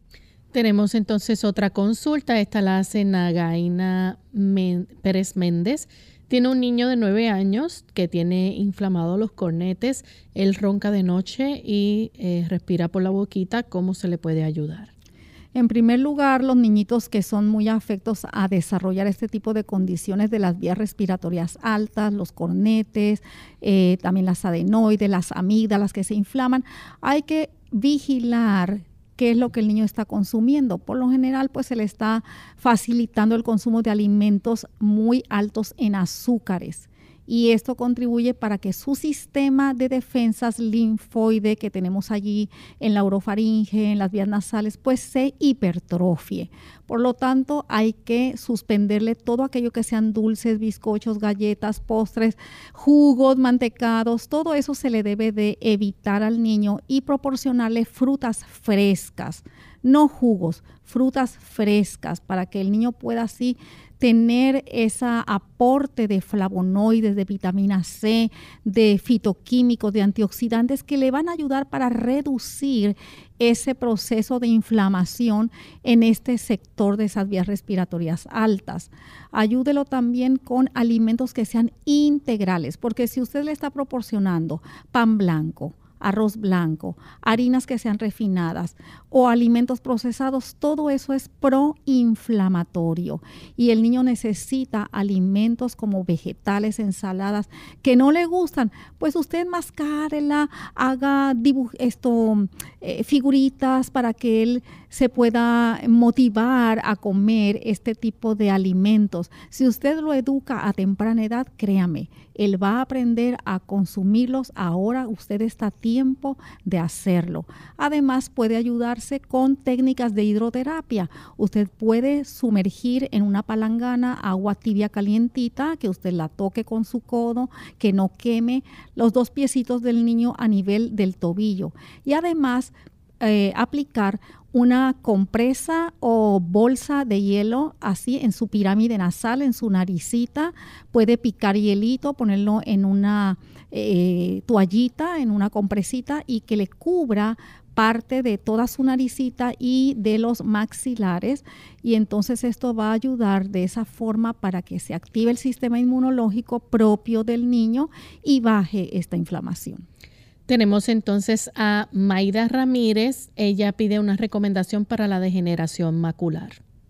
Tenemos entonces otra consulta. Esta la hace Nagaina Men- Pérez Méndez. Tiene un niño de nueve años que tiene inflamados los cornetes. Él ronca de noche y eh, respira por la boquita. ¿Cómo se le puede ayudar? En primer lugar, los niñitos que son muy afectos a desarrollar este tipo de condiciones de las vías respiratorias altas, los cornetes, eh, también las adenoides, las amígdalas que se inflaman, hay que vigilar qué es lo que el niño está consumiendo. Por lo general, pues se le está facilitando el consumo de alimentos muy altos en azúcares. Y esto contribuye para que su sistema de defensas linfoide que tenemos allí en la orofaringe, en las vías nasales, pues se hipertrofie. Por lo tanto, hay que suspenderle todo aquello que sean dulces, bizcochos, galletas, postres, jugos, mantecados. Todo eso se le debe de evitar al niño y proporcionarle frutas frescas, no jugos, frutas frescas, para que el niño pueda así tener ese aporte de flavonoides, de vitamina C, de fitoquímicos, de antioxidantes que le van a ayudar para reducir ese proceso de inflamación en este sector de esas vías respiratorias altas. Ayúdelo también con alimentos que sean integrales, porque si usted le está proporcionando pan blanco, arroz blanco, harinas que sean refinadas o alimentos procesados, todo eso es proinflamatorio y el niño necesita alimentos como vegetales, ensaladas que no le gustan, pues usted mascárela, haga dibuj- esto, eh, figuritas para que él se pueda motivar a comer este tipo de alimentos. Si usted lo educa a temprana edad, créame, él va a aprender a consumirlos. Ahora usted está a tiempo de hacerlo. Además, puede ayudarse con técnicas de hidroterapia. Usted puede sumergir en una palangana agua tibia calientita, que usted la toque con su codo, que no queme los dos piecitos del niño a nivel del tobillo. Y además, eh, aplicar una compresa o bolsa de hielo así en su pirámide nasal, en su naricita. Puede picar hielito, ponerlo en una eh, toallita, en una compresita y que le cubra parte de toda su naricita y de los maxilares, y entonces esto va a ayudar de esa forma para que se active el sistema inmunológico propio del niño y baje esta inflamación. Tenemos entonces a Mayra Ramírez. Ella pide una recomendación para la degeneración macular.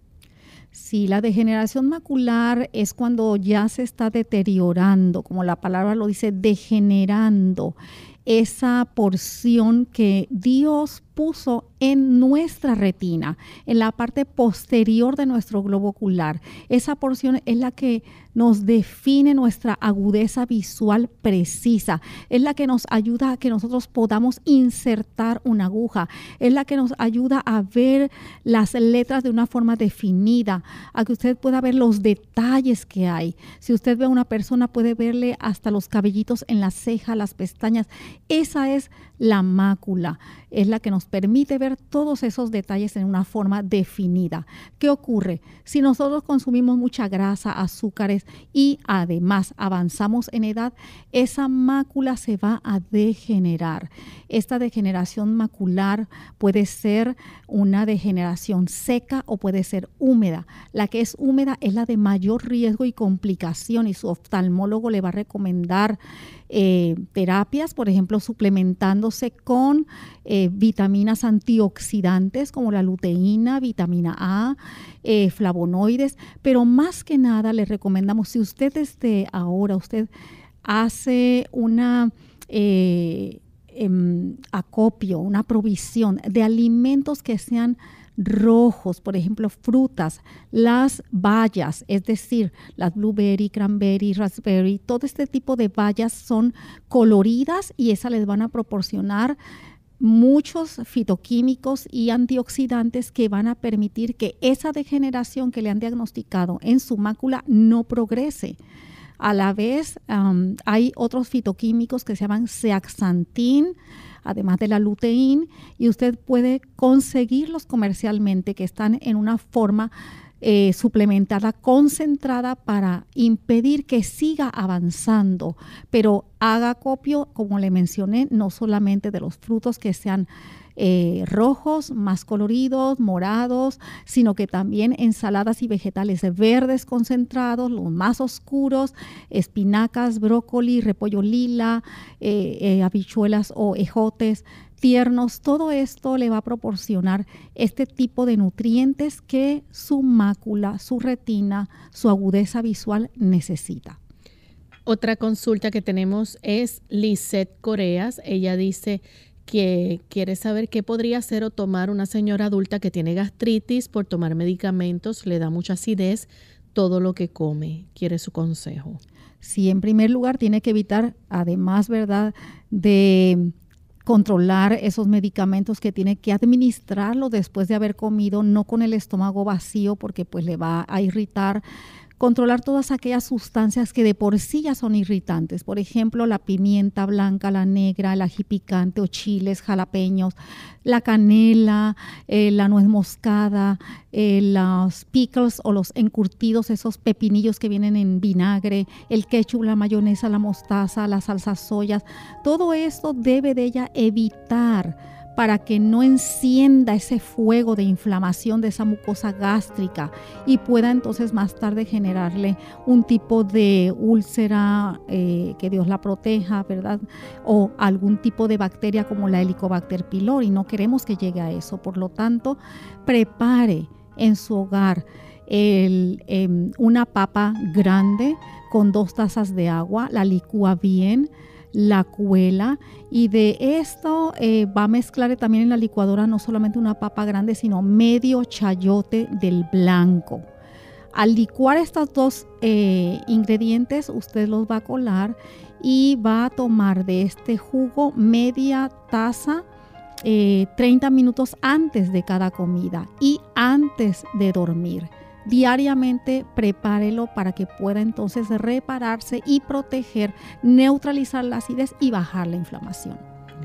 Sí, la degeneración macular es cuando ya se está deteriorando, como la palabra lo dice, degenerando esa porción que Dios puso en nuestra retina, en la parte posterior de nuestro globo ocular. Esa porción es la que nos define nuestra agudeza visual precisa, es la que nos ayuda a que nosotros podamos insertar una aguja, es la que nos ayuda a ver las letras de una forma definida, a que usted pueda ver los detalles que hay. Si usted ve a una persona, puede verle hasta los cabellitos en la ceja, las pestañas. Esa es la mácula, es la que nos permite ver todos esos detalles en una forma definida. ¿Qué ocurre? Si nosotros consumimos mucha grasa, azúcares y además avanzamos en edad, esa mácula se va a degenerar. Esta degeneración macular puede ser una degeneración seca o puede ser húmeda. La que es húmeda es la de mayor riesgo y complicación, y su oftalmólogo le va a recomendar eh, terapias, por ejemplo, suplementándose con eh, vitaminas antioxidantes como la luteína, vitamina A, eh, flavonoides, pero más que nada le recomendamos, si usted desde ahora, usted hace una eh, eh, acopio, una provisión de alimentos que sean rojos, por ejemplo, frutas, las bayas, es decir, las blueberry, cranberry, raspberry, todo este tipo de bayas son coloridas y esas les van a proporcionar muchos fitoquímicos y antioxidantes que van a permitir que esa degeneración que le han diagnosticado en su mácula no progrese. A la vez, um, hay otros fitoquímicos que se llaman zeaxantin, además de la luteína, y usted puede conseguirlos comercialmente, que están en una forma eh, suplementada, concentrada, para impedir que siga avanzando. Pero haga acopio, como le mencioné, no solamente de los frutos que sean Eh, rojos, más coloridos, morados, sino que también ensaladas y vegetales verdes concentrados, los más oscuros, espinacas, brócoli, repollo lila, eh, eh, habichuelas o ejotes tiernos. Todo esto le va a proporcionar este tipo de nutrientes que su mácula, su retina, su agudeza visual necesita. Otra consulta que tenemos es Lisette Coreas. Ella dice que quiere saber qué podría hacer o tomar una señora adulta que tiene gastritis por tomar medicamentos, le da mucha acidez todo lo que come. Quiere su consejo. Sí, en primer lugar tiene que evitar, además, ¿verdad?, de controlar esos medicamentos, que tiene que administrarlo después de haber comido, no con el estómago vacío, porque pues le va a irritar. Controlar todas aquellas sustancias que de por sí ya son irritantes, por ejemplo, la pimienta blanca, la negra, el ají picante o chiles jalapeños, la canela, eh, la nuez moscada, eh, los pickles o los encurtidos, esos pepinillos que vienen en vinagre, el ketchup, la mayonesa, la mostaza, las salsas soyas. Todo esto debe de ella evitar para que no encienda ese fuego de inflamación de esa mucosa gástrica y pueda entonces más tarde generarle un tipo de úlcera, eh, que Dios la proteja, ¿verdad? O algún tipo de bacteria como la Helicobacter pylori. No queremos que llegue a eso. Por lo tanto, prepare en su hogar el, eh, una papa grande con dos tazas de agua, la licúa bien, la cuela, y de esto eh, va a mezclar también en la licuadora no solamente una papa grande, sino medio chayote del blanco. Al licuar estos dos eh, ingredientes, usted los va a colar y va a tomar de este jugo media taza eh, treinta minutos antes de cada comida y antes de dormir. Diariamente prepárelo para que pueda entonces repararse y proteger, neutralizar la acidez y bajar la inflamación.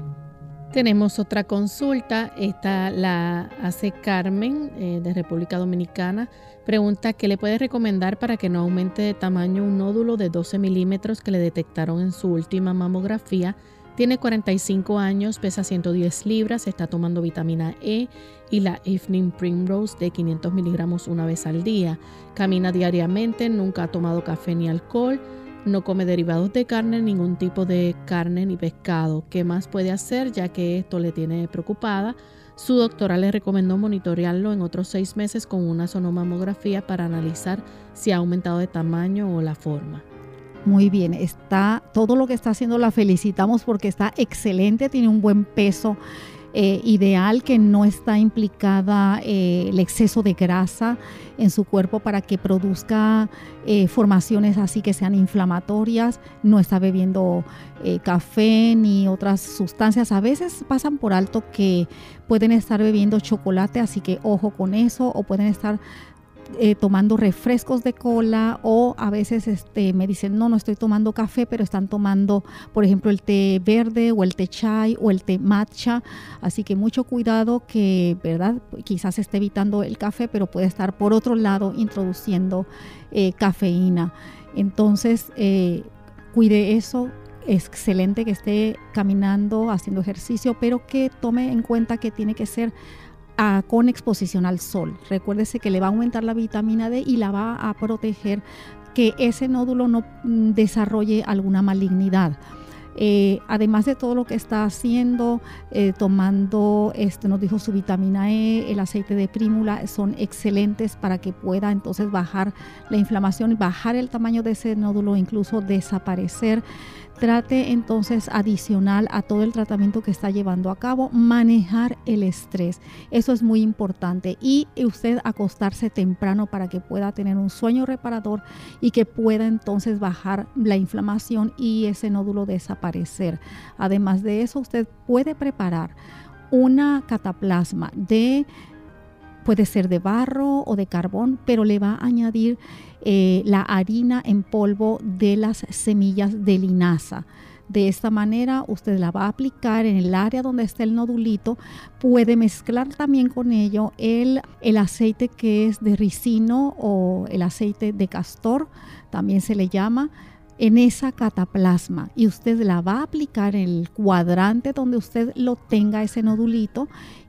Tenemos otra consulta, esta la hace Carmen eh, de República Dominicana. Pregunta qué le puede recomendar para que no aumente de tamaño un nódulo de doce milímetros que le detectaron en su última mamografía. Tiene cuarenta y cinco años, pesa ciento diez libras, está tomando vitamina E y la Evening Primrose de quinientos miligramos una vez al día. Camina diariamente, nunca ha tomado café ni alcohol, no come derivados de carne, ningún tipo de carne ni pescado. ¿Qué más puede hacer ya que esto le tiene preocupada? Su doctora le recomendó monitorearlo en otros seis meses con una sonomamografía para analizar si ha aumentado de tamaño o la forma. Muy bien, está todo lo que está haciendo, la felicitamos porque está excelente, tiene un buen peso. eh, ideal que no está implicada eh, el exceso de grasa en su cuerpo para que produzca eh, formaciones así que sean inflamatorias. No está bebiendo eh, café ni otras sustancias. A veces pasan por alto que pueden estar bebiendo chocolate, así que ojo con eso, o pueden estar Eh, tomando refrescos de cola, o a veces este, me dicen no, no estoy tomando café, pero están tomando por ejemplo el té verde o el té chai o el té matcha, así que mucho cuidado que, ¿verdad? Quizás esté evitando el café, pero puede estar por otro lado introduciendo eh, cafeína. Entonces eh, cuide eso. Es excelente que esté caminando, haciendo ejercicio, pero que tome en cuenta que tiene que ser A, con exposición al sol. Recuérdese que le va a aumentar la vitamina D y la va a proteger que ese nódulo no mm, desarrolle alguna malignidad. Eh, además de todo lo que está haciendo, eh, tomando, este, nos dijo su vitamina E, el aceite de prímula, son excelentes para que pueda entonces bajar la inflamación, bajar el tamaño de ese nódulo, incluso desaparecer. Trate entonces, adicional a todo el tratamiento que está llevando a cabo, manejar el estrés. Eso es muy importante. Y usted acostarse temprano para que pueda tener un sueño reparador y que pueda entonces bajar la inflamación y ese nódulo desaparecer. Además de eso, usted puede preparar una cataplasma de, puede ser de barro o de carbón, pero le va a añadir Eh, la harina en polvo de las semillas de linaza. De esta manera usted la va a aplicar en el área donde está el nodulito. Puede mezclar también con ello el, el aceite que es de ricino o el aceite de castor, también se le llama, en esa cataplasma, y usted la va a aplicar en el cuadrante donde usted lo tenga, ese nodulito,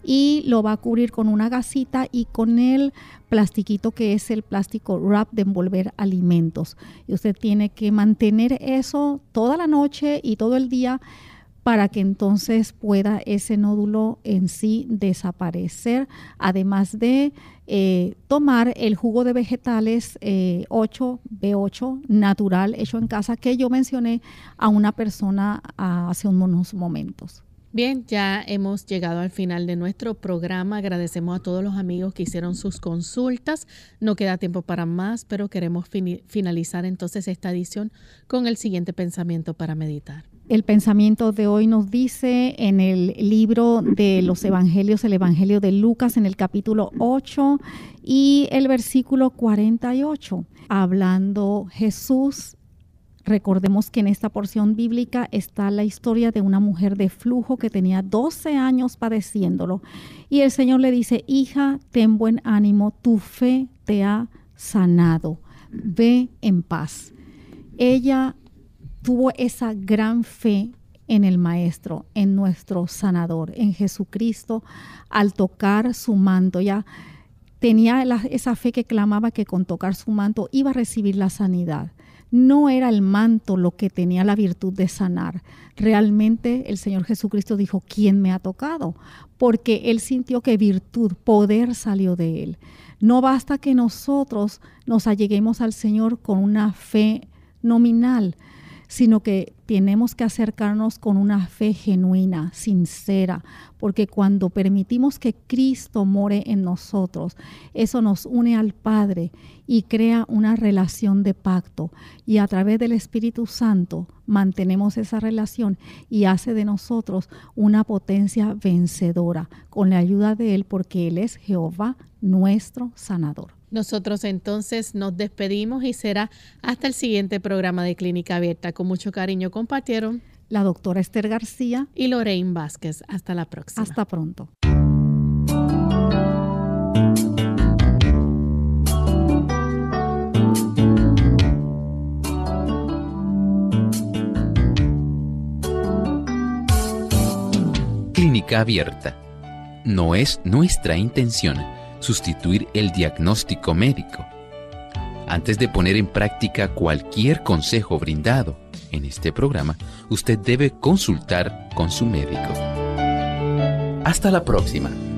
y lo va a cubrir con una gasita y con el plastiquito que es el plástico wrap de envolver alimentos. Y usted tiene que mantener eso toda la noche y todo el día para que entonces pueda ese nódulo en sí desaparecer, además de eh, tomar el jugo de vegetales eh, ocho B ocho natural hecho en casa que yo mencioné a una persona a, hace unos momentos. Bien, ya hemos llegado al final de nuestro programa. Agradecemos a todos los amigos que hicieron sus consultas. No queda tiempo para más, pero queremos fin- finalizar entonces esta edición con el siguiente pensamiento para meditar. El pensamiento de hoy nos dice en el libro de los Evangelios, el Evangelio de Lucas, en el capítulo ocho y el versículo cuarenta y ocho. Hablando Jesús, recordemos que en esta porción bíblica está la historia de una mujer de flujo que tenía doce años padeciéndolo. Y el Señor le dice: hija, ten buen ánimo, tu fe te ha sanado. Ve en paz. Ella tuvo esa gran fe en el Maestro, en nuestro sanador, en Jesucristo, al tocar su manto. Ya tenía la, esa fe que clamaba que con tocar su manto iba a recibir la sanidad. No era el manto lo que tenía la virtud de sanar. Realmente el Señor Jesucristo dijo: ¿quién me ha tocado? Porque Él sintió que virtud, poder salió de Él. No basta que nosotros nos alleguemos al Señor con una fe nominal, sino que tenemos que acercarnos con una fe genuina, sincera, porque cuando permitimos que Cristo more en nosotros, eso nos une al Padre y crea una relación de pacto, y a través del Espíritu Santo mantenemos esa relación y hace de nosotros una potencia vencedora con la ayuda de Él, porque Él es Jehová, nuestro sanador. Nosotros entonces nos despedimos y será hasta el siguiente programa de Clínica Abierta. Con mucho cariño compartieron la doctora Esther García y Lorraine Vázquez. Hasta la próxima. Hasta pronto. Clínica Abierta. No es nuestra intención sustituir el diagnóstico médico. Antes de poner en práctica cualquier consejo brindado en este programa, usted debe consultar con su médico. Hasta la próxima.